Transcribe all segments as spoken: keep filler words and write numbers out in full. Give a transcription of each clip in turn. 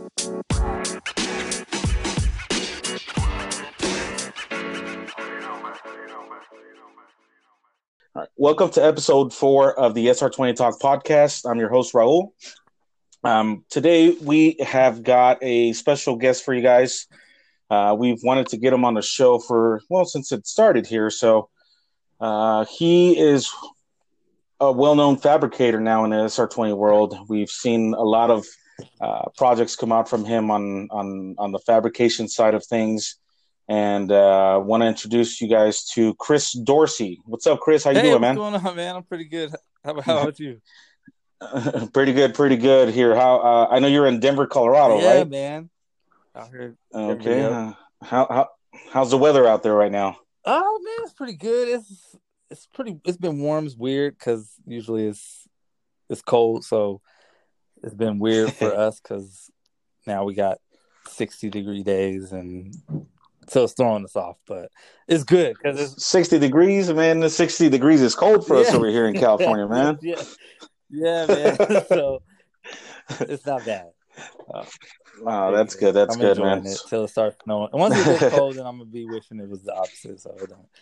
All right. Welcome to episode four of the S R twenty Talk podcast. I'm your host, Raul. Um, today, we have got a special guest for you guys. Uh, we've wanted to get him on the show for, well, since it started here. So uh, he is a well-known fabricator now in the S R twenty world. We've seen a lot of uh, projects come out from him on, on, on the fabrication side of things. And I uh, want to introduce you guys to Chris Dorsey. What's up, Chris? How you hey, doing, man? What's going on, man? I'm pretty good. How about, how about you? pretty good, pretty good here. How uh, I know you're in Denver, Colorado, yeah, right? man. Out here. Okay. Uh, how how how's the weather out there right now? Oh man, it's pretty good. It's it's pretty. It's been warm. It's weird because usually it's it's cold, so it's been weird for us because now we got sixty degree days and. So it's throwing us off, but it's good because it's sixty degrees, man. The sixty degrees is cold for yeah. us over here in California, man. yeah, yeah, man. So it's not bad. Oh, wow, that's good. That's I'm good, enjoying man. It till it starts snowing. And once it gets cold, then I'm gonna be wishing it was the opposite. So it don't.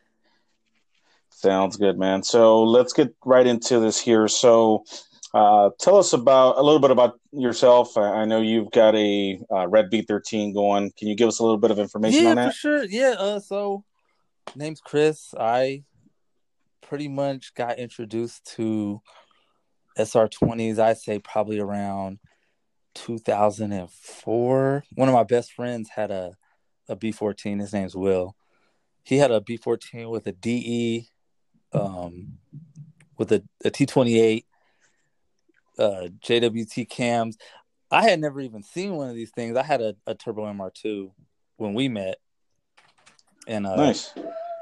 Sounds good, man. So let's get right into this here. So. Uh, tell us about a little bit about yourself. I, I know you've got a uh, Red B thirteen going. Can you give us a little bit of information yeah, on that? Yeah, for sure. Yeah. Uh, so, name's Chris. I pretty much got introduced to S R twenties. I'd say probably around two thousand four. One of my best friends had a a B fourteen. His name's Will. He had a B fourteen with a D E, um, with a, a T twenty-eight. Uh, J W T cams. I had never even seen one of these things. I had a, a Turbo M R two when we met, and uh, nice.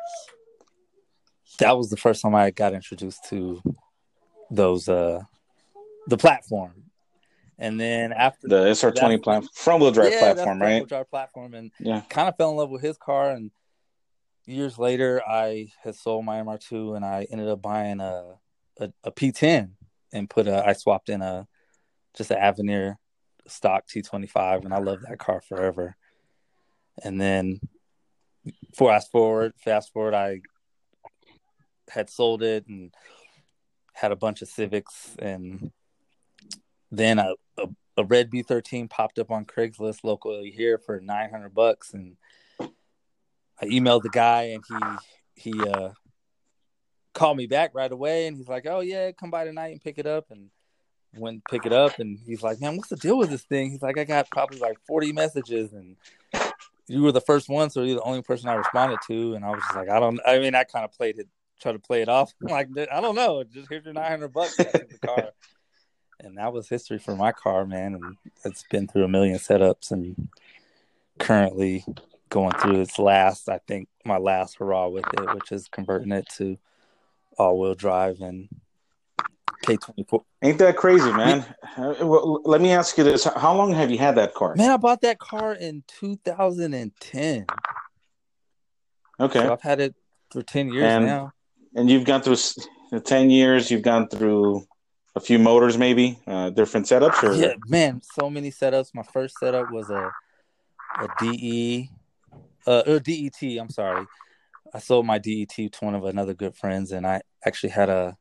That was the first time I got introduced to those uh, the platform. And then after the S R twenty platform, front wheel drive yeah, platform, that's right? Front wheel drive platform, and yeah, kind of fell in love with his car. And years later, I had sold my M R two, and I ended up buying a a, a P ten. And put a, I swapped in a, just an Avenir stock T twenty-five, and I love that car forever. And then, fast forward, fast forward, I had sold it and had a bunch of Civics, and then a, a, a red B thirteen popped up on Craigslist locally here for nine hundred bucks, and I emailed the guy, and he he uh. called me back right away, and he's like, oh yeah, come by tonight and pick it up. And went pick it up, and he's like, man, what's the deal with this thing? He's like, I got probably like forty messages, and you were the first one, so you're the only person I responded to. And I was just like, I don't I mean I kind of played it try to play it off. I'm like, I don't know, just here's your nine hundred bucks. I took the car. And that was history for my car, man. And it's been through a million setups, and currently going through its last, I think my last hurrah with it, which is converting it to all-wheel drive and K twenty-four. Ain't that crazy, man? Yeah. Well, let me ask you this. How long have you had that car? Man, I bought that car in two thousand ten. Okay. So I've had it for ten years and, now. And you've gone through ten years. You've gone through a few motors, maybe, uh, different setups? Or... Yeah, man, so many setups. My first setup was a, a D E, uh, or D E T, I'm sorry. I sold my D E T to one of another good friends, and I actually had a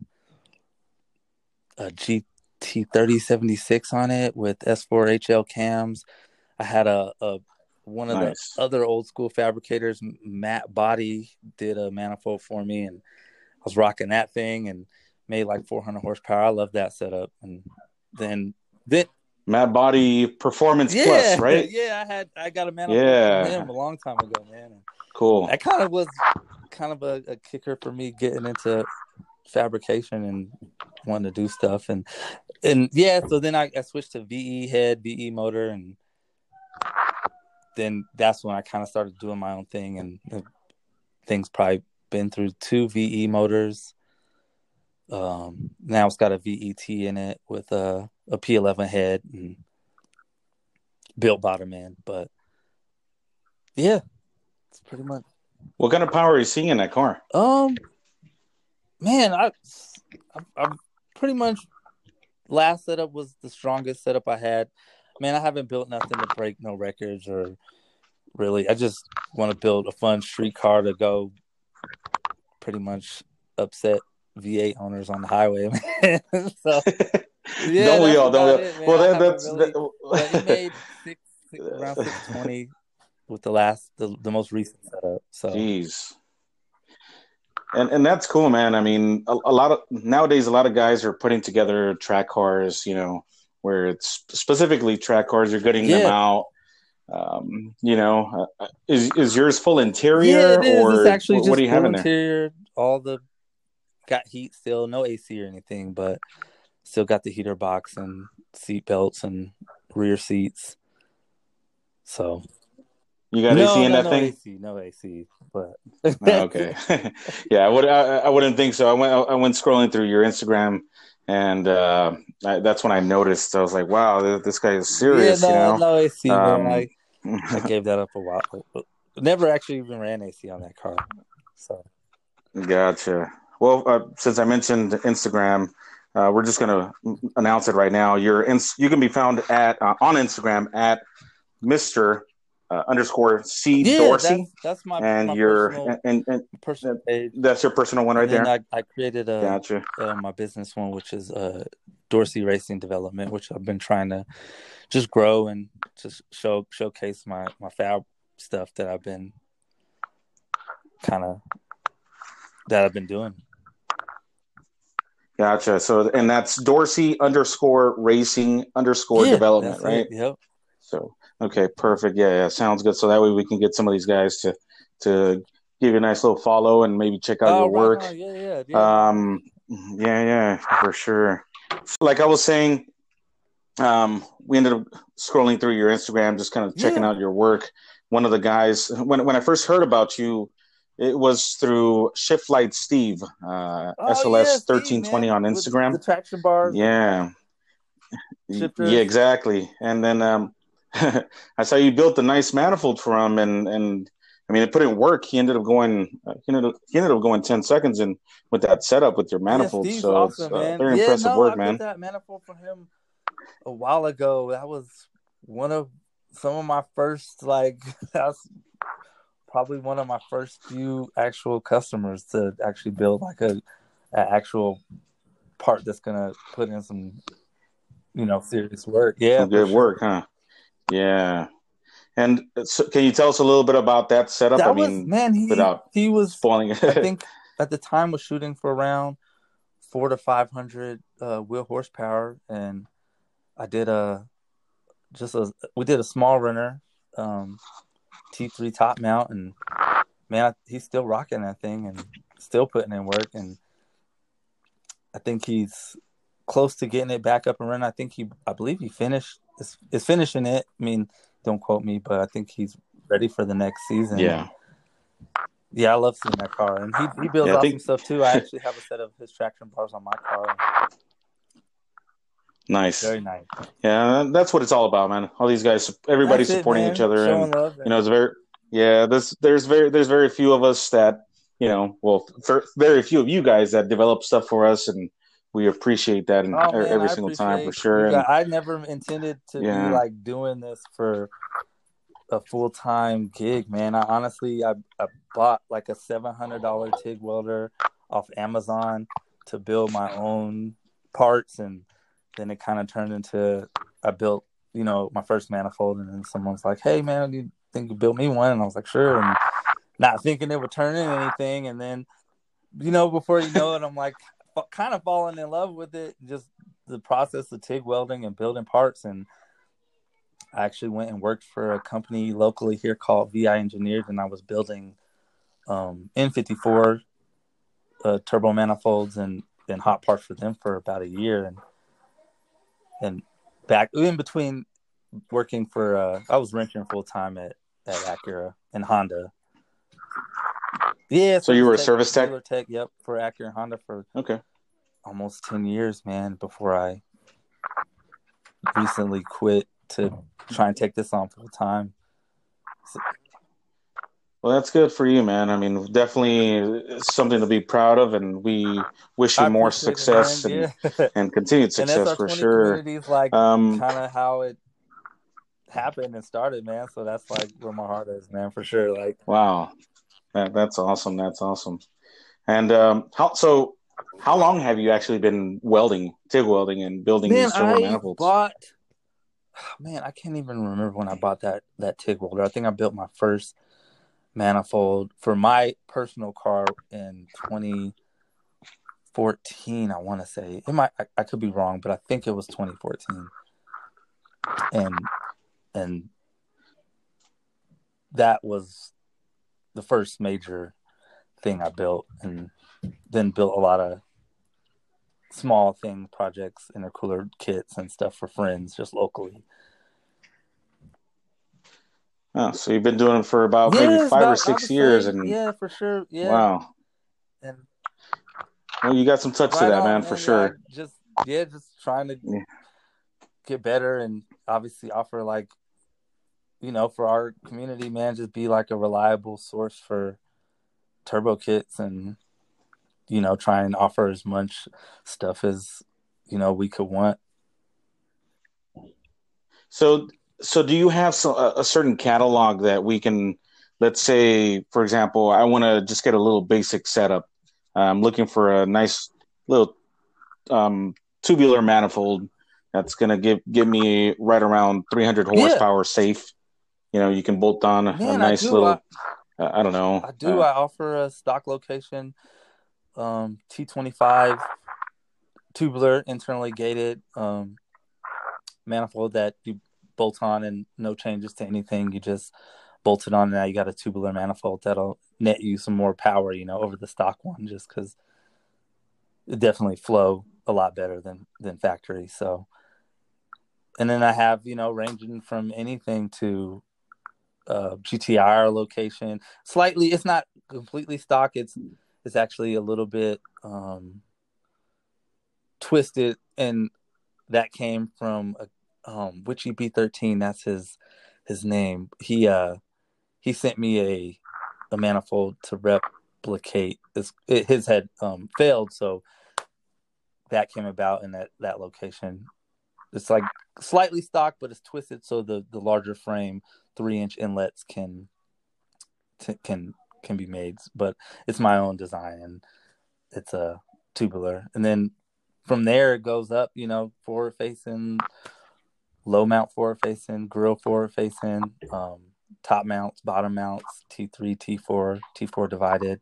a G T thirty seventy-six on it with S four H L cams. I had a, a one of nice. the other old school fabricators, Matt Body, did a manifold for me, and I was rocking that thing and made like four hundred horsepower. I love that setup. And then then Matt Body Performance yeah, Plus, right? Yeah, I had I got a manifold yeah. from him a long time ago, man. And cool. That kind of was kind of a, a kicker for me getting into fabrication and wanting to do stuff. And and yeah, so then I, I switched to V E head, V E motor, and then that's when I kind of started doing my own thing. And things probably been through two V E motors. Um, now it's got a V E T in it with a, a P eleven head and built bottom end. But yeah, it's pretty much. What kind of power are you seeing in that car? Um, man, I, I, I pretty much last setup was the strongest setup I had. man, I haven't built nothing to break no records or really. I just want to build a fun street car to go pretty much upset V eight owners on the highway, man. So yeah, don't we that's all? Don't we about all? it, man. Well, I that, haven't that's really, that, but it made six, six around six twenty with the last, the, the most recent setup. So, jeez. And and that's cool, man. I mean, a, a lot of nowadays, a lot of guys are putting together track cars. You know, where it's specifically track cars. You're getting them yeah, out. Um, you know, uh, is is yours full yeah, interior it is. It's or actually what, what do just you have full in there? interior. All the got heat still, no A C or anything, but still got the heater box and seat belts and rear seats. So You got no, A C in no, that no thing? A C, no A C. But Oh, okay, yeah, I would I, I wouldn't think so. I went I went scrolling through your Instagram, and uh, I, that's when I noticed. I was like, wow, this, this guy is yeah, serious, you no, know. no A C, man. Um, I I gave that up a while. Never actually even ran A C on that car. So Gotcha. Well, uh, since I mentioned Instagram, uh, we're just going to announce it right now. Your ins- you can be found at uh, on Instagram at Mister Uh, underscore C yeah, that's Dorsey, that's my and my your personal and, and, personal and page. that's your personal one And right then there. I, I created a Gotcha. uh, my business one, which is uh, Dorsey Racing Development, which I've been trying to just grow and just show showcase my my fab stuff that I've been kind of that I've been doing. Gotcha. So, and that's Dorsey underscore racing underscore Yeah, development, that's it. right? Yep. So, okay, perfect. Yeah, yeah, sounds good. So that way we can get some of these guys to to give you a nice little follow and maybe check out Oh, your right work. on. Yeah, yeah, yeah. No. Um, yeah, yeah, for sure. Like I was saying, um, we ended up scrolling through your Instagram, just kind of checking Yeah. out your work. One of the guys, when when I first heard about you, it was through Shift Light Steve, uh, Oh yeah, S L S Steve, thirteen twenty man, on with the Instagram. traction bars and Yeah, yeah, shifters. exactly. And then um, I saw you built a nice manifold for him, and and I mean, it put in work. He ended up going, uh, he ended up, he ended up going ten seconds in with that setup with your Yeah, manifold. Steve's So it's awesome, uh, man. very Yeah, impressive no, I work, built man. that manifold for him a while ago. That was one of some of my first, like, that's probably one of my first few actual customers to actually build like a, a actual part that's gonna put in some, you know, serious work. Yeah, Some for good sure. work, huh? Yeah. And so can you tell us a little bit about that setup? I That was mean, man. He without he was, spoiling I it. think, at the time was shooting for around four to five hundred uh, wheel horsepower, and I did a just a we did a small runner, um, T three top mount, and man, I, he's still rocking that thing and still putting in work, and I think he's close to getting it back up and running. I think he, I believe he finished is is finishing it. I mean, don't quote me, but I think he's ready for the next season. Yeah. And yeah, I love seeing that car, and he he builds Yeah, I awesome think stuff too. I actually have a set of his traction bars on my car. nice. Very nice. Yeah, that's what it's all about, man. All these guys, everybody That's it, supporting each man. other, and Showing love. you And know, it's very yeah. There's there's very there's very few of us that you know, well, for, very few of you guys that develop stuff for us, and we appreciate that and oh man, every I single time for appreciate you sure. guys. And I never intended to be yeah, like doing this for a full time gig, man. I honestly, I, I bought like a seven hundred dollar TIG welder off Amazon to build my own parts, and then it kind of turned into I built, you know, my first manifold, and then someone's like, "Hey, man, do you think you built me one?" And I was like, "Sure," and not thinking it would turn into anything, and then, you know, before you know it, I'm like, kind of falling in love with it, just the process of TIG welding and building parts, and I actually went and worked for a company locally here called V I Engineered, and I was building um, N fifty-four uh, turbo manifolds and, and hot parts for them for about a year. And and back in between working for, uh, I was wrenching full time at, at Acura and Honda. Yeah, so you were a tech, service tech. dealer tech, yep, for Acura and Honda for Okay. almost ten years, man, before I recently quit to try and take this on full time. So, Well, that's good for you, man. I mean, definitely something to be proud of, and we wish you I more appreciate it, man. success and Yeah. and continued And success S R for twenty sure. community is like Um, kind of how it happened and started, man. So that's like where my heart is, man, for sure. Like, Wow, that, that's awesome. That's awesome. And um, how so? How long have you actually been welding, TIG welding, and building man, these turbo I manifolds? bought. Man, I can't even remember when I bought that that TIG welder. I think I built my first manifold for my personal car in twenty fourteen. I want to say it might. I, I could be wrong, but I think it was twenty fourteen. And and that was the first major thing I built, and then built a lot of small thing projects, intercooler kits and stuff for friends just locally. Oh, so you've been doing it for about maybe Yeah, it's five or about I six would years, say, and yeah, for sure. Yeah. wow, And well, you got some touch to right that, on, man, for man. Yeah, I sure. just yeah, just trying to Yeah. get better and obviously offer, like, you know, for our community, man, just be like a reliable source for turbo kits, and, you know, try and offer as much stuff as, you know, we could want. So, so do you have some, a, a certain catalog that we can, let's say, for example, I want to just get a little basic setup. I'm looking for a nice little um, tubular manifold that's going to give give me right around three hundred Yeah, horsepower safe. You know, you can bolt on a man, I nice do. I, little, uh, I don't know. I do. Uh, I offer a stock location um, T twenty-five tubular, internally gated um, manifold that you bolt on, and no changes to anything. You just bolt it on, and now you got a tubular manifold that'll net you some more power, you know, over the stock one, just because it definitely flow a lot better than than factory. So, and then I have, you know, ranging from anything to uh, G T R location. Slightly, it's not completely stock. It's it's actually a little bit um, twisted, and that came from a um, Witchy B thirteen. That's his his name. He uh he sent me a a manifold to replicate this. It, his had um, failed, so that came about in that that location. It's like slightly stock, but it's twisted so the the larger frame three inch inlets can t- can can be made. But it's my own design, and it's a tubular. And then from there it goes up, you know, forward facing, low mount forward facing, grill forward facing, um, top mounts, bottom mounts, T three, T four, T four divided.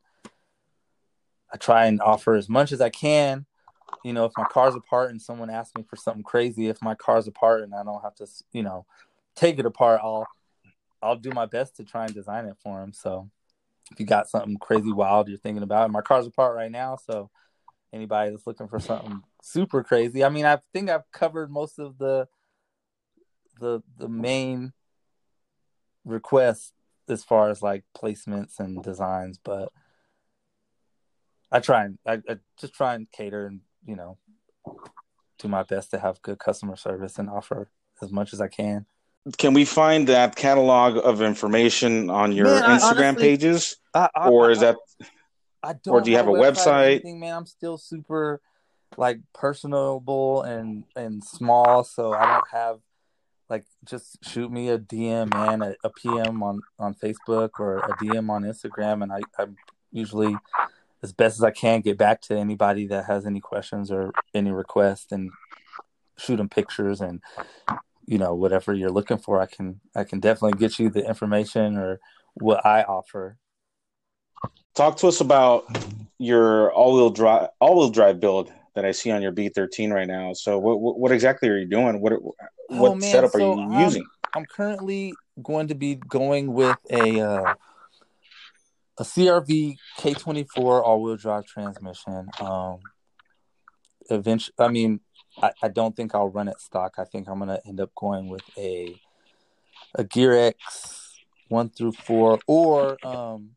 I try and offer as much as I can. You know, if my car's apart and someone asks me for something crazy, if my car's apart and I don't have to, you know, take it apart, I'll I'll do my best to try and design it for them. So if you got something crazy wild you're thinking about, my car's apart right now, so anybody that's looking for something super crazy, I mean, I think I've covered most of the the the main requests as far as like placements and designs, but I try and I, I just try and cater and, you know, do my best to have good customer service and offer as much as I can. can we find that catalog of information on your Man, I Instagram honestly, pages, I I or is I, that, I or don't do you have have a a website or website? anything, man. I'm still super like personable and and small, so I don't have like, just shoot me a D M, man, a, a P M on on Facebook or a D M on Instagram, and I I usually, as best as I can, get back to anybody that has any questions or any requests, and shoot them pictures, and, you know, whatever you're looking for, I can I can definitely get you the information or what I offer. Talk to us about your all-wheel drive all-wheel drive build that I see on your B thirteen right now. So what what, what exactly are you doing? What Oh what man, setup are so you I'm using? I'm currently going to be going with a uh, a C R V K twenty-four all-wheel drive transmission. Um, eventually, I mean, I, I don't think I'll run it stock. I think I'm gonna end up going with a a Gear X one through four, or um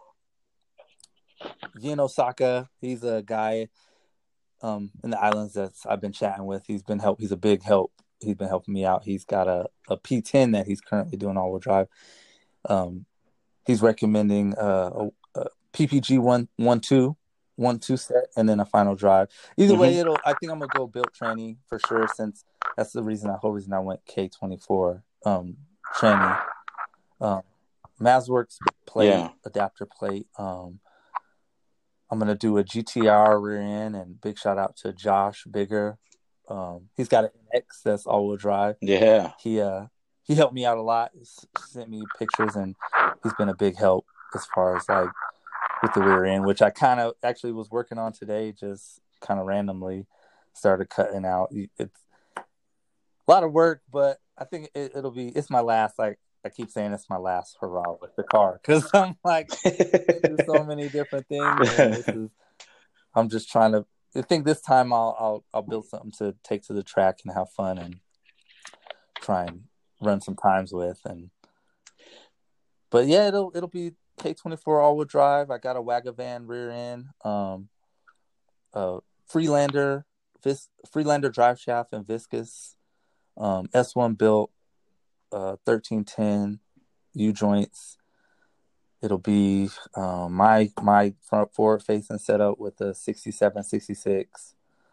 Yin Osaka. He's a guy um in the islands that's I've been chatting with. He's been help. He's a big help. He's been helping me out. He's got a, a P ten that he's currently doing all wheel drive. Um, he's recommending uh, a, a P P G one one two one two set, and then a final drive. Either way, Mm-hmm. it'll. I think I'm gonna go built tranny for sure, since that's the reason. The whole reason I went K twenty-four. Um, tranny. Um, Mazworks plate, Yeah. adapter plate. Um, I'm gonna do a G T R rear end, and big shout out to Josh Bigger. Um, he's got an X that's all-wheel drive. Yeah. He uh he helped me out a lot. He sent me pictures, and he's been a big help as far as like with the rear end, which I kind of actually was working on today, just kind of randomly started cutting out. It's a lot of work, but I think it, it'll be. It's my last. Like I keep saying, it's my last hurrah with the car because I'm like do so many different things, and this is. I'm just trying to. I think this time I'll I'll I'll build something to take to the track and have fun and try and run some times with. And but yeah, it'll it'll be K twenty-four all-wheel drive. I got a Wagavan rear end, um, uh, Freelander, Vis- Freelander drive shaft and viscous, um, S one built, uh, thirteen ten U joints. It'll be um, my my front forward facing setup with the sixty-seven sixty-six.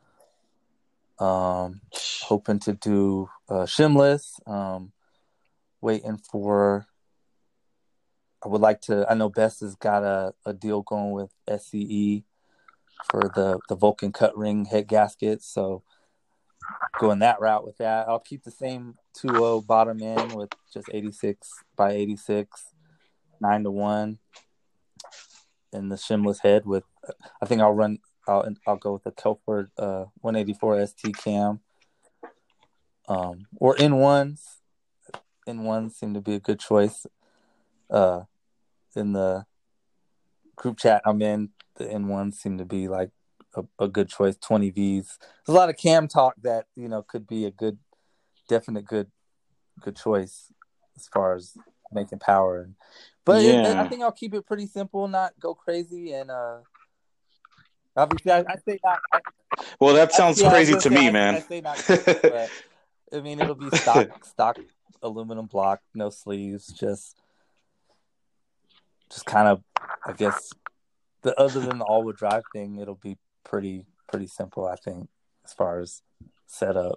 Um, hoping to do uh, shimless. Um, waiting for. I would like to. I know Best has got a, a deal going with S C E for the the Vulcan cut ring head gaskets. So going that route with that. I'll keep the same two point oh bottom end with just eighty-six by eighty-six, nine to one, and the shimless head with. I think I'll run. I'll I'll go with the Kelford uh, one eighty-four S T cam. Um, or N ones. N ones seem to be a good choice. Uh, in the group chat I'm in, the N ones seem to be like a, a good choice. twenty V's. There's a lot of cam talk that you know could be a good, definite good, good choice as far as making power. And but yeah. it, I think I'll keep it pretty simple, not go crazy, and uh, obviously I, I say not. I, well, that sounds I, yeah, crazy to say, me, I, man. I say not crazy, but I mean it'll be stock stock aluminum block, no sleeves, just. Just kind of, I guess, the other than the all-wheel drive thing, it'll be pretty pretty simple, I think, as far as setup.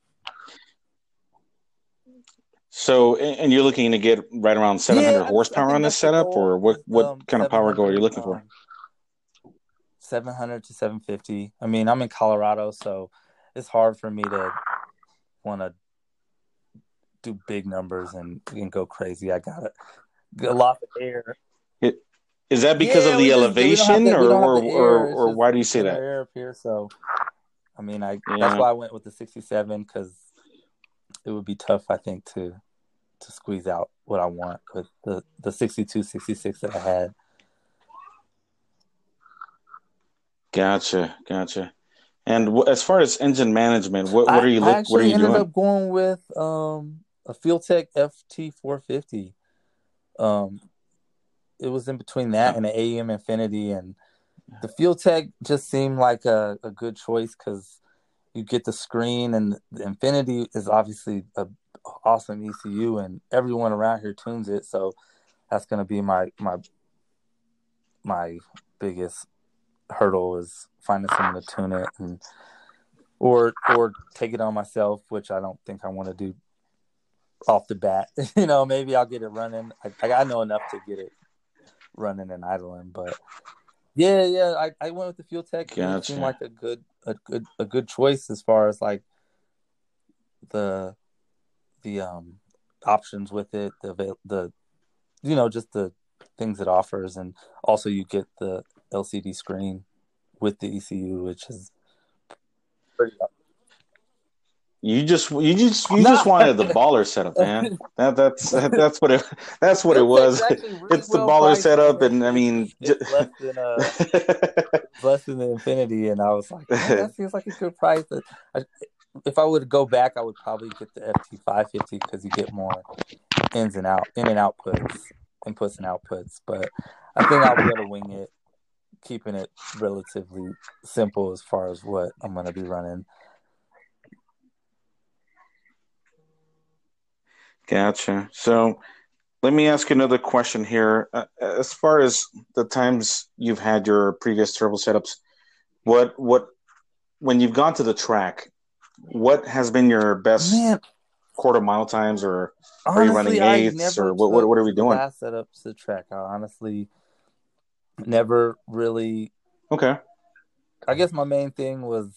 So, and you're looking to get right around seven hundred yeah, horsepower on this setup, or what? What um, kind of power goal are you looking for? Um, seven hundred to seven fifty. I mean, I'm in Colorado, so it's hard for me to want to do big numbers and, and go crazy. I got it. A lot of air. It, is that because yeah, of the just, elevation, the, or or, or, or why do you say that? Air up here, so I mean, I yeah. that's why I went with the sixty-seven because it would be tough, I think, to to squeeze out what I want with the the sixty-two, sixty-six that I had. Gotcha, gotcha. And w- as far as engine management, what what I, are you look? What are you doing? I ended doing? up going with um, a Fueltech F T four fifty. Um, it was in between that oh. and the A E M Infinity, and the Fueltech just seemed like a, a good choice because you get the screen, and the Infinity is obviously a awesome E C U, and everyone around here tunes it. So that's going to be my my my biggest hurdle is finding someone to tune it, and or or take it on myself, which I don't think I want to do off the bat. you know, maybe I'll get it running. I, I know enough to get it running and idling, but yeah, yeah. I, I went with the Fueltech. Gotcha. It seemed like a good a good a good choice as far as like the the um options with it, the the you know just the things it offers, and also you get the L C D screen with the E C U, which is pretty. You just you just you no. just wanted the baller setup, man. That that's that's what it that's what it was. Really it's the well baller setup, and I mean, it's just... less than uh, less than the Infinity, and I was like, man, that seems like a good price. I, if I would go back, I would probably get the F T five fifty because you get more ins and out, in and outputs, inputs and outputs. But I think I'll be able to wing it, keeping it relatively simple as far as what I'm going to be running. Gotcha. So let me ask you another question here. Uh, as far as the times you've had your previous turbo setups, what what when you've gone to the track, what has been your best Man, quarter mile times, or are you running Honestly, I eighths, never or what? What, took what are we doing? fast setups to track. I honestly never really. Okay. I guess my main thing was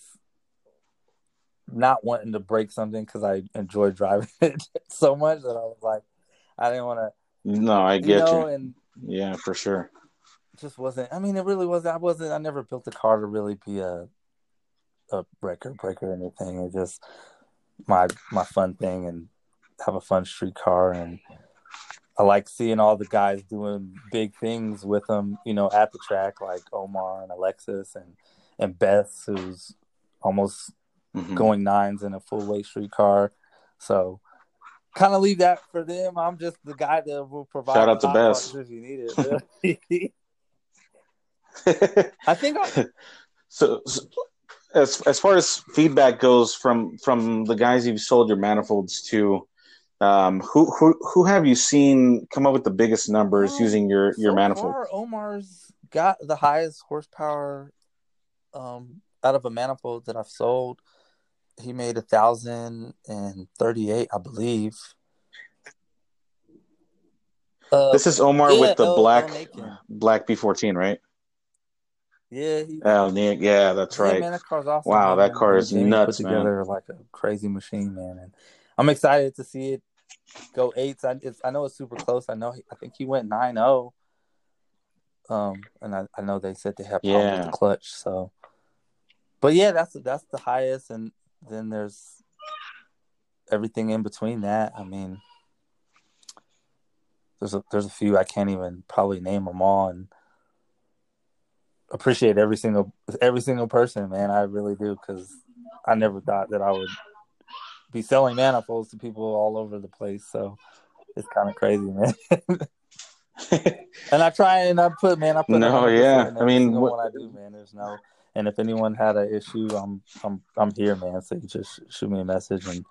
not wanting to break something because I enjoy driving it so much that I was like, I didn't want to, No, I you get know, you. and Yeah, for sure. just wasn't. I mean, it really wasn't. I wasn't. I never built a car to really be a a breaker breaker or anything. It just my my fun thing and have a fun street car, and I like seeing all the guys doing big things with them, you know, at the track, like Omar and Alexis and and Beth, who's almost Mm-hmm. going nines in a full weight street car. So kind of leave that for them. I'm just the guy that will provide Shout the out to hot Bess. dogs if you need it. Really. I think I, so, so as as far as feedback goes from from the guys you've sold your manifolds to, um, who who who have you seen come up with the biggest numbers um, using your your so manifold? far Omar's got the highest horsepower um, out of a manifold that I've sold. He made a thousand and thirty-eight, I believe. Uh, This is Omar yeah, with the El El black Nakin. black B fourteen, right? Yeah, he, Oh, Nick, yeah, that's yeah, right. man, that car's awesome. Wow, Him that and, car and is Jamie put nuts, man. together like a crazy machine, man. And I'm excited to see it go eights. I, it's, I know it's super close. I know. He, I think he went nine zero. Um, and I, I know they said they had problems Yeah. with the clutch. So, but yeah, that's that's the highest, and then there's everything in between that. I mean, there's a there's a few I can't even probably name them all, and appreciate every single every single person, man. I really do, because I never thought that I would be selling manifolds to people all over the place. So it's kind of crazy, man. And I try and I put, man, I put No, one hundred yeah. percent in I every mean, single what, one I do, man. There's no, and if anyone had an issue, I'm I'm I'm here, man. So you just shoot me a message and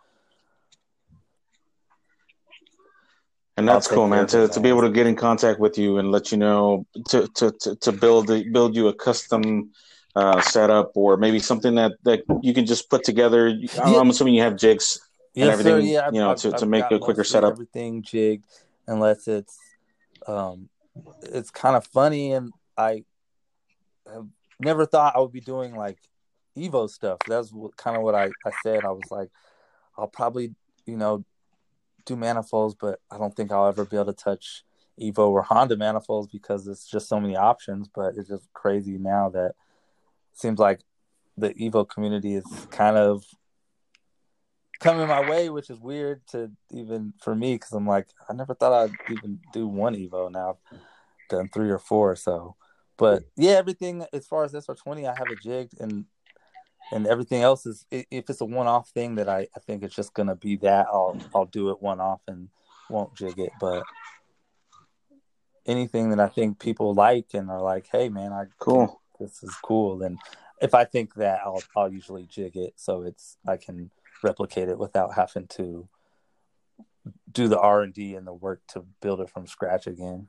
and I'll that's take cool, care man. of it, To to be man. able to get in contact with you and let you know to to to, to build a, build you a custom uh, setup, or maybe something that, that you can just put together. Yeah, I'm assuming you have jigs and yes, sir. everything, Yeah, you I've know, I've, to, to I've make got a quicker mostly setup. everything jigged, unless it's um, it's kind of funny, and I have never thought I would be doing like Evo stuff. That's what, kind of what I I said. I was like, I'll probably, you know, do manifolds, but I don't think I'll ever be able to touch Evo or Honda manifolds because it's just so many options. But it's just crazy now that it seems like the Evo community is kind of coming my way, which is weird to even for me, because I'm like, I never thought I'd even do one Evo. Now I've done three or four. So, but yeah, everything as far as S R twenty, I have it jigged, and and everything else is, if it's a one-off thing that I, I think it's just gonna be that I'll I'll do it one-off and won't jig it. But anything that I think people like and are like, hey man, I think Cool. this is cool, then if I think that, I'll I'll usually jig it so it's I can replicate it without having to do the R and D and the work to build it from scratch again.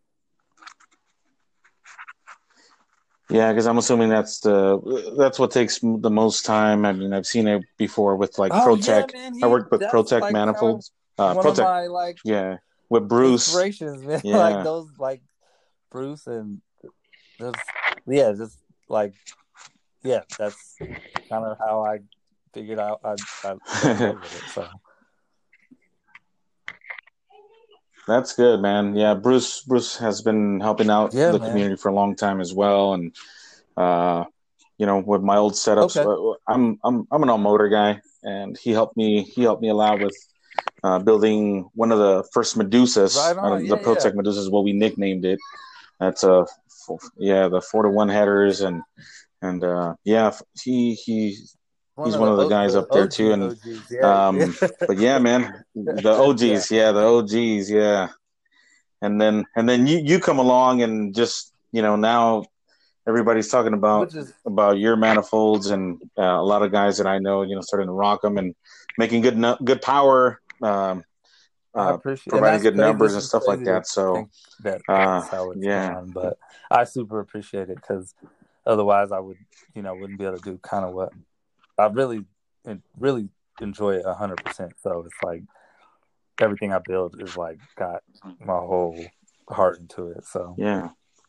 Yeah, because I'm assuming that's the that's what takes the most time. I mean, I've seen it before with like Oh yeah, ProTech. man, I he worked with that's ProTech like kind of manifolds. Uh, one of ProTech, my like yeah, with Bruce. inspirations, man. Like Yeah, those, like Bruce and there's yeah, just like yeah, that's kind of how I figured out I I fell in love with it. So that's good, man. Yeah, Bruce Bruce has been helping out yeah, the man. community for a long time as well, and uh, you know, with my old setups, Okay. uh, I'm I'm I'm an all motor guy, and he helped me he helped me a lot with uh, building one of the first Medusas, Right uh, on. the Yeah, yeah. ProTech Medusas is what we nicknamed it. That's a yeah, the four to one headers, and and uh, yeah, he he One he's of one the of the o- guys the up there too, O G and O Gs. Yeah. um, but yeah, man, the Yeah. O Gs, yeah, the O Gs, yeah, and then and then you you come along and just you know now everybody's talking about Which is about your manifolds, and uh, a lot of guys that I know, you know, starting to rock them and making good nu- good power, um, I uh, appreciate, and providing that's good crazy. numbers This and is stuff like crazy to that. So think that uh, that's how it's yeah, gone, but I super appreciate it, because otherwise I would, you know, wouldn't be able to do kind of what I really, really enjoy it a hundred percent. So it's like everything I build is like got my whole heart into it. So Yeah.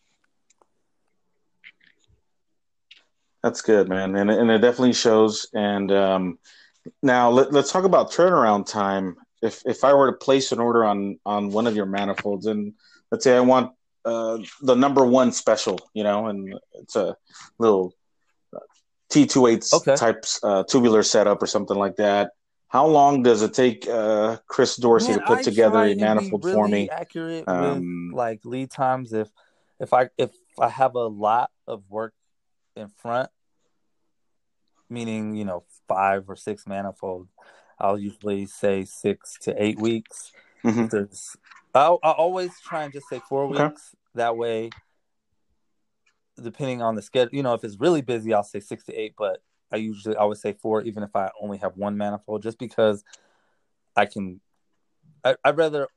That's good, man. And, and it definitely shows. And um, now let, let's talk about turnaround time. If if I were to place an order on on one of your manifolds, and let's say I want uh, the number one special, you know, and it's a little T twenty-eight okay, type uh, tubular setup or something like that. How long does it take uh, Chris Dorsey man, to put I together try a and be manifold for really me? accurate with Um, like lead times. If if I if I have a lot of work in front, meaning you know five or six manifolds, I'll usually say six to eight weeks. mhm. If there's, I'll, I'll always try and just say four Okay. weeks. That way, depending on the schedule, you know, if it's really busy, I'll say six to eight. But I usually always say four, even if I only have one manifold, just because I can. I, I'd rather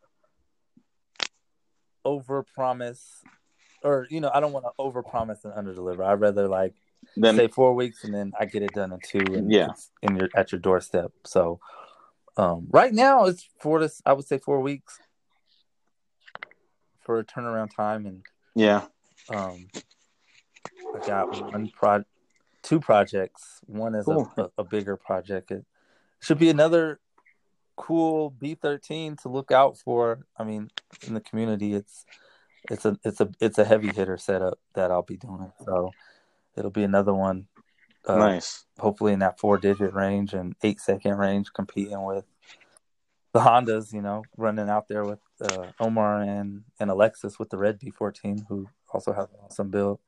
over promise, or you know, I don't want to over promise and under deliver. I'd rather like Then, say four weeks and then I get it done in two, and yeah. it's in your at your doorstep. So um, right now it's four to I would say four weeks for a turnaround time, and Yeah. um, I got one pro, two projects. One is a, Cool. a, a bigger project. It should be another cool B thirteen to look out for. I mean, in the community, it's it's a it's a it's a heavy hitter setup that I'll be doing. So it'll be another one. Uh, Nice. hopefully in that four digit range and eight second range, competing with the Hondas. You know, running out there with uh, Omar and and Alexis with the red B fourteen, who also have an awesome build.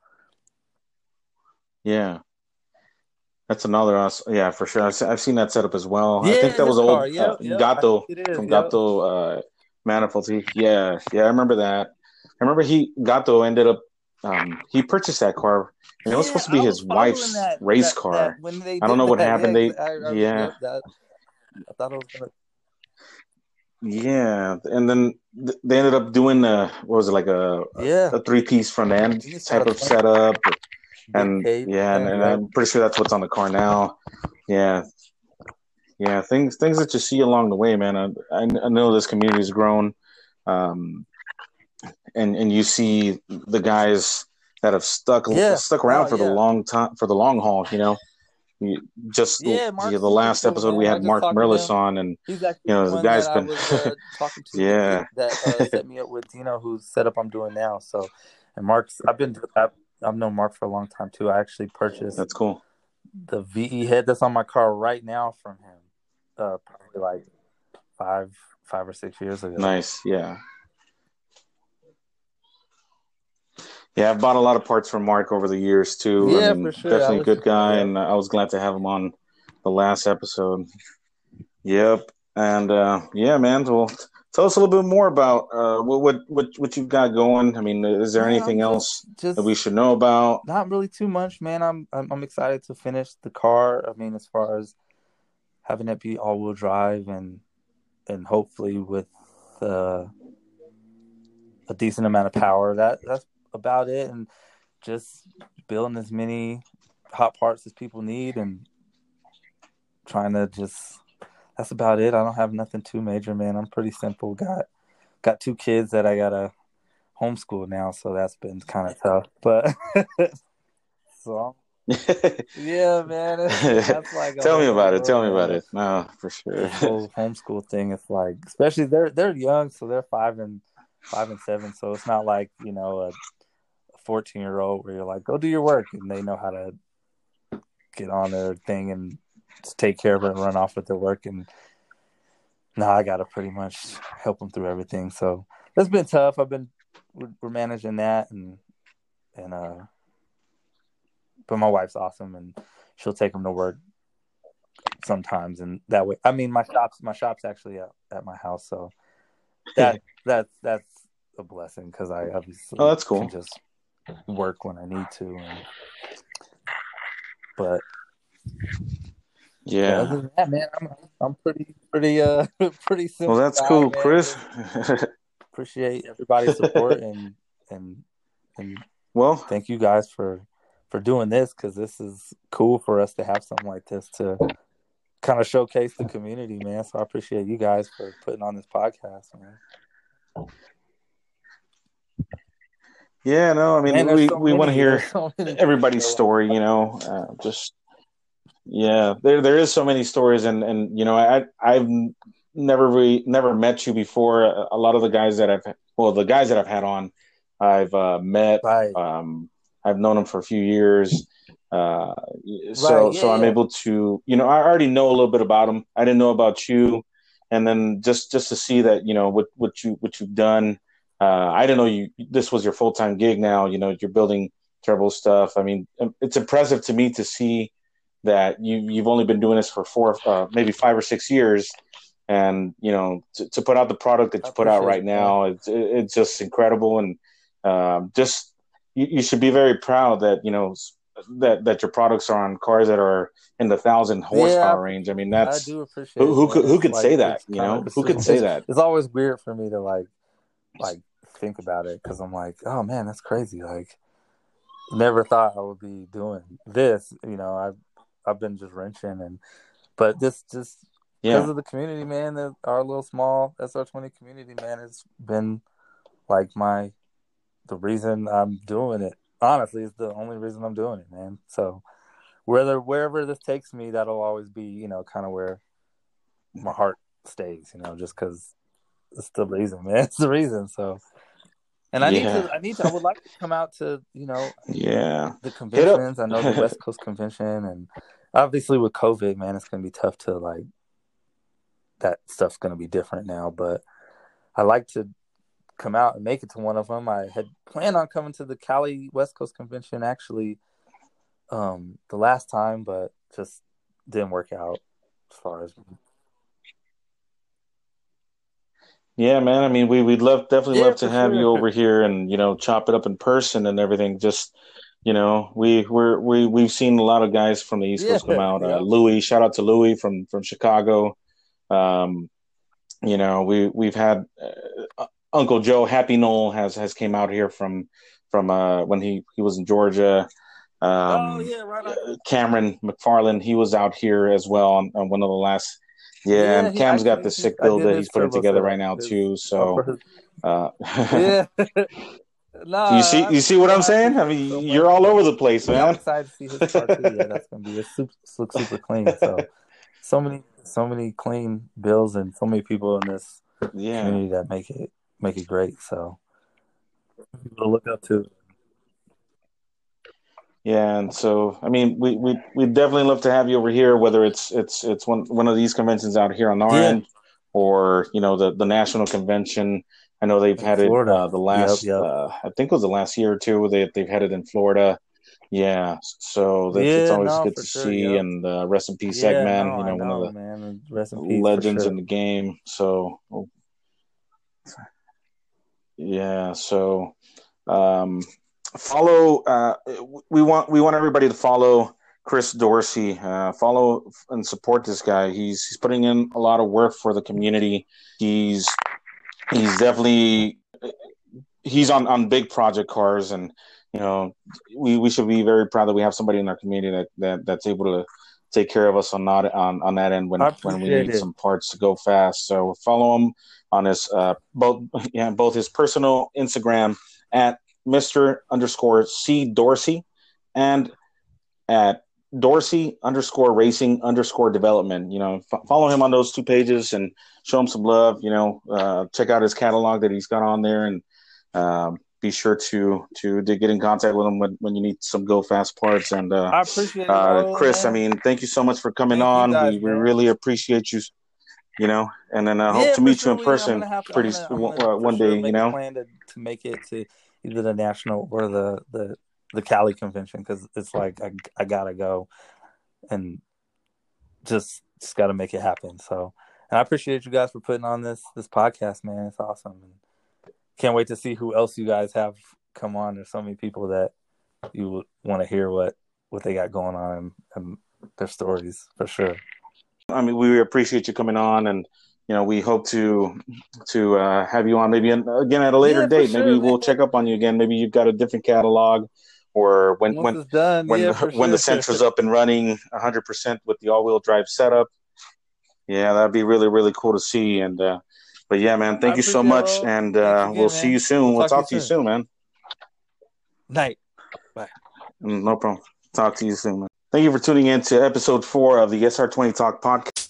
Yeah. That's another awesome. Yeah, for sure. I've, se- I've seen that setup as well. I think Yeah, that his was car. old uh, Yep, yep. I Gato think it is. from Yep. Gato uh, Manifolds. He, yeah, yeah, I remember that. I remember he Gato ended up um, he purchased that car, and it was Yeah, supposed to be I was his following wife's that race that that car. when they I don't know did what that. Yeah, happened. They, I, I yeah, yep. That I thought it was gonna. yeah, and then th- they ended up doing a what was it like a Yeah, a three piece front end he's got type a of twenty setup, big and cage. yeah, and, Yeah, and yep. I'm pretty sure that's what's on the car now. Yeah, yeah, things things that you see along the way, man. I, I I know this community's grown, um, and and you see the guys that have stuck Yeah. stuck around Oh for the yeah. long time for the long haul. You know, you, just the, Yeah, the Mark's super last chill, episode we man. I had just Mark talked to Merlis him. on, and He's you actually the know the one guy's that I been, was uh, talking to that yeah, that uh, set me up with Dino, whose setup I'm doing now. So, and Mark's, I've been, I've, I've known Mark for a long time too. I actually purchased that's cool. the V E head that's on my car right now from him, uh, probably like five, five or six years ago. Nice, yeah. Yeah, I've bought a lot of parts from Mark over the years too. I Yeah, for mean, sure. I definitely a was, good guy, yeah, and I was glad to have him on the last episode. Yep, and uh, yeah, man. Well, tell us a little bit more about uh, what what what what you've got going. I mean, is there man. I'm anything just, else that we just should know about? not really too much, man. I'm, I'm, I'm excited to finish the car. I mean, as far as having it be all wheel drive and and hopefully with uh, a decent amount of power. That that's about it, and just building as many hot parts as people need, and trying to just. That's about it. I don't have nothing too major, man. I'm pretty simple. Got got two kids that I gotta homeschool now, so that's been kind of tough. But so yeah, man, it's, that's like a Tell me whole other about it. Tell world, me about man. it. No, for sure. This whole homeschool thing, it's like, especially they're they're young, so they're five and five and seven, so it's not like you know a fourteen year old where you're like, go do your work, and they know how to get on their thing and just take care of it and run off with their work. And now I gotta pretty much help them through everything. So that's been tough. I've been we're, we're managing that, and and uh, but my wife's awesome, and she'll take them to work sometimes, and that way. I mean, my shop's my shop's actually at, at my house, so that that's that's a blessing because I Oh, obviously that's can cool. just work when I need to. And, but yeah, other Yeah. than that, man, I'm I'm pretty pretty uh pretty Well, simple that's guy, cool, man. Chris. Just appreciate everybody's support and and and Well, thank you guys for for doing this because this is cool for us to have something like this to kind of showcase the community, man. So I appreciate you guys for putting on this podcast, man. Yeah, no, I mean, Man, there's we, so we want to many. hear There's so many. everybody's story, you know, uh, just, yeah, there, there is so many stories. And, and, you know, I, I've never really, never met you before. A, a lot of the guys that I've, well, the guys that I've had on, I've uh, met, Right. um, I've known them for a few years. Uh, so, right, yeah, so I'm yeah. able to, you know, I already know a little bit about them. I didn't know about you. And then just, just to see that, you know, what, what you, what you've done. Uh, I didn't know you, this was your full-time gig now, you know, you're building turbo stuff. I mean, it's impressive to me to see that you, you've only been doing this for four, uh, maybe five or six years. And, you know, to, to put out the product that you put out right it, now, it's, it's just incredible. And um, just, you, you should be very proud that, you know, that, that your products are on cars that are in the thousand horsepower yeah, range. I mean, I that's, do appreciate who, who it, could, who it's could like, say that, you kinda, know, who could say it's, that? It's always weird for me to like, like think about it. Cause I'm like, oh man, that's crazy. Like never thought I would be doing this, you know, I've, I've been just wrenching and, but this just because Yeah. of the community, man, that our little small S R twenty community, man, it's been like my, the reason I'm doing it, honestly, is the only reason I'm doing it, man. So whether, wherever this takes me, that'll always be, you know, kind of where my heart stays, you know, just because it's the reason, man. It's the reason. So, and I yeah. need to, I need to, I would like to come out to, you know, yeah, the conventions. I know the West Coast convention, and obviously with COVID, man, it's going to be tough to like, that stuff's going to be different now, but I like to come out and make it to one of them. I had planned on coming to the Cali West Coast convention actually um, the last time, but just didn't work out as far as. Yeah, man. I mean, we we'd love definitely Yeah, love to for have you sure. over here and you know chop it up in person and everything. Just you know, we we're we we've seen a lot of guys from the East Yeah, Coast come out. Uh, yep. Louis, shout out to Louis from from Chicago. Um, you know, we we've had uh, Uncle Joe Happy Knoll has has came out here from from uh, when he he was in Georgia. Um, Oh yeah, right on. Cameron McFarland, he was out here as well on, on one of the last. Yeah, Yeah, and he Cam's got actually, this sick I build did that his he's putting turbo together right setup. now His, too. So, his, uh, yeah. Nah, you see, I you see what man, I'm I saying? I appreciate it so mean, much. you're all Man. over the place, Yeah, I'm man. excited to see his car too. Yeah, that's gonna be, it's super, look super clean. So, so many, so many clean builds and so many people in this Yeah, community that make it make it great. So, people to look up to. yeah, and so I mean, we we we definitely love to have you over here, whether it's it's it's one one of these conventions out here on our Yeah. end, or you know the the national convention. I know they've In had Florida. it uh, the last, Yep, yep. uh, I think it was the last year or two. They they've had it in Florida. Yeah, so that's it's Yeah, always no, good for to sure. see. Yep. And uh, rest in peace, Yeah, Eggman. no, You I know, one of know, the man. Rest in peace for legends sure. in the game. So, yeah, so um, follow. Uh, we want we want everybody to follow Chris Dorsey. Uh, follow and support this guy. He's he's putting in a lot of work for the community. He's he's definitely he's on, on big project cars, and you know we, we should be very proud that we have somebody in our community that, that that's able to take care of us on not on, on that end when when we need it. some parts to go fast. So follow him on his uh, both yeah both his personal Instagram at Mister underscore C Dorsey and at Dorsey underscore racing underscore development. You know, f- follow him on those two pages and show him some love. You know, uh, check out his catalog that he's got on there, and um, be sure to, to to get in contact with him when, when you need some go fast parts. And uh, I appreciate it, uh, Raul, Chris, man. I mean, thank you so much for coming thank on. Guys, we we man. really appreciate you. You know, and then I uh, yeah, hope to meet sure. you in person I'm gonna have to, pretty I'm gonna, I'm gonna uh, one sure day. make You know, a plan to, to make it to either the national or the the, the Cali convention, because it's like I I gotta go and just just gotta make it happen. So, and I appreciate you guys for putting on this this podcast, man. It's awesome. And can't wait to see who else you guys have come on. There's so many people that you want to hear what what they got going on and, and their stories for sure. I mean, we appreciate you coming on, and you know, we hope to to uh, have you on maybe again at a later yeah, date. sure, maybe man. we'll check up on you again. Maybe you've got a different catalog, or when Once when it's done, when yeah, when sure. the Sentra's up and running one hundred percent with the all wheel drive setup. Yeah, that'd be really, really cool to see. And uh, but yeah, man, thank I you so appreciate it, much, Ro. and Thanks uh, we'll again, see you man. soon. We'll We'll talk to you talk to you soon. soon, man. Night. Bye. No problem. Talk to you soon, man. Thank you for tuning in to episode four of the S R twenty Talk podcast.